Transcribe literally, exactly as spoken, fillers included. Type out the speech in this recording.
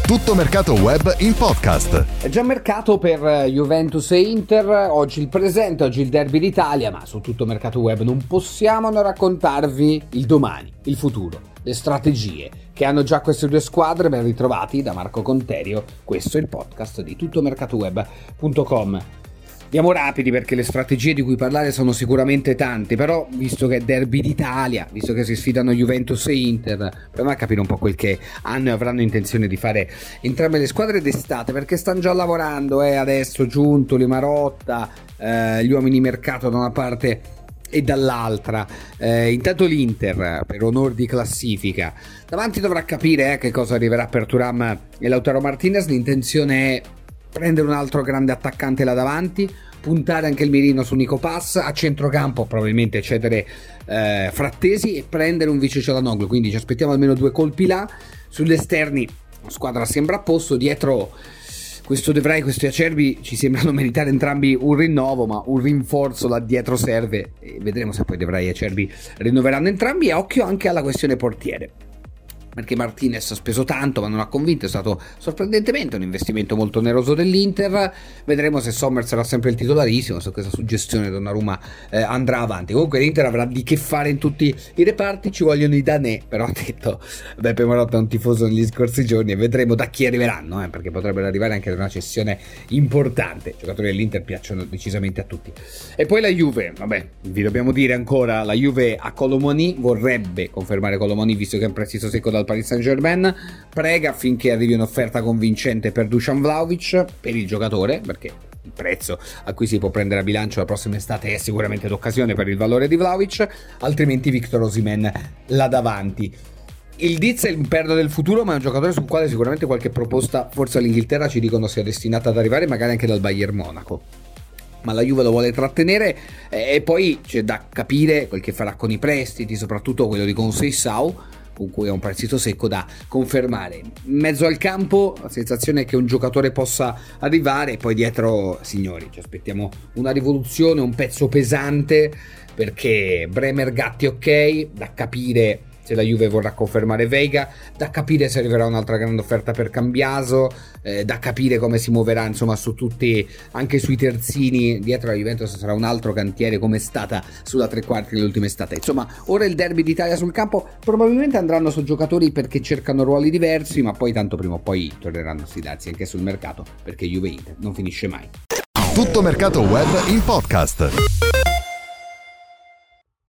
Tutto mercato web in podcast. È già mercato per Juventus e Inter, oggi il presente, oggi il derby d'Italia, ma su Tutto mercato web non possiamo non raccontarvi il domani, il futuro, le strategie che hanno già queste due squadre. Ben ritrovati da Marco Conterio, questo è il podcast di tutto mercato web punto com. Andiamo rapidi perché le strategie di cui parlare sono sicuramente tante, però visto che è derby d'Italia, visto che si sfidano Juventus e Inter, proviamo a capire un po' quel che hanno e avranno intenzione di fare entrambe le squadre d'estate, perché stanno già lavorando, eh, adesso Giuntoli, Marotta, eh, gli uomini mercato da una parte e dall'altra. Eh, intanto l'Inter, per onor di classifica, davanti dovrà capire eh, che cosa arriverà per Thuram e Lautaro Martinez. L'intenzione è prendere un altro grande attaccante là davanti, puntare anche il mirino su Nico Pass, a centrocampo probabilmente cedere eh, Frattesi e prendere un vice Çalhanoğlu, quindi ci aspettiamo almeno due colpi là. Sugli esterni la squadra sembra a posto, dietro questo De Vrij e questi Acerbi ci sembrano meritare entrambi un rinnovo, ma un rinforzo là dietro serve e vedremo se poi De Vrij e Acerbi rinnoveranno entrambi. E occhio anche alla questione portiere, perché Martinez ha speso tanto ma non ha convinto, è stato sorprendentemente un investimento molto oneroso dell'Inter. Vedremo se Sommer sarà sempre il titolarissimo, se questa suggestione Donnarumma eh, andrà avanti. Comunque l'Inter avrà di che fare in tutti i reparti, ci vogliono i danè, però ha detto Beppe Marotta è un tifoso negli scorsi giorni e vedremo da chi arriveranno, eh, perché potrebbero arrivare anche da una cessione importante. I giocatori dell'Inter piacciono decisamente a tutti. E poi la Juve, vabbè, vi dobbiamo dire ancora, la Juve a Kolo Muani vorrebbe confermare Kolo Muani visto che è un prestito secco dal Paris Saint-Germain, prega affinché arrivi un'offerta convincente per Dusan Vlahovic, per il giocatore, perché il prezzo a cui si può prendere a bilancio la prossima estate è sicuramente d'occasione per il valore di Vlahovic, altrimenti Victor Osimhen là davanti. Il Diz è il perno del futuro, ma è un giocatore sul quale sicuramente qualche proposta, forse all'Inghilterra ci dicono sia destinata ad arrivare, magari anche dal Bayern Monaco. Ma la Juve lo vuole trattenere e poi c'è da capire quel che farà con i prestiti, soprattutto quello di Conceição, con cui è un prestito secco da confermare. In mezzo al campo la sensazione è che un giocatore possa arrivare, e poi dietro, signori, ci aspettiamo una rivoluzione, un pezzo pesante, perché Bremer, Gatti ok, da capire se la Juve vorrà confermare Veiga, da capire se arriverà un'altra grande offerta per Cambiaso, eh, da capire come si muoverà insomma su tutti, anche sui terzini. Dietro la Juventus sarà un altro cantiere come è stata sulla tre quarti dell'ultima estate. Insomma, ora il derby d'Italia sul campo, probabilmente andranno su giocatori perché cercano ruoli diversi, ma poi tanto prima o poi torneranno a sfidarsi anche sul mercato, perché Juve Inter non finisce mai. Tutto mercato web in podcast.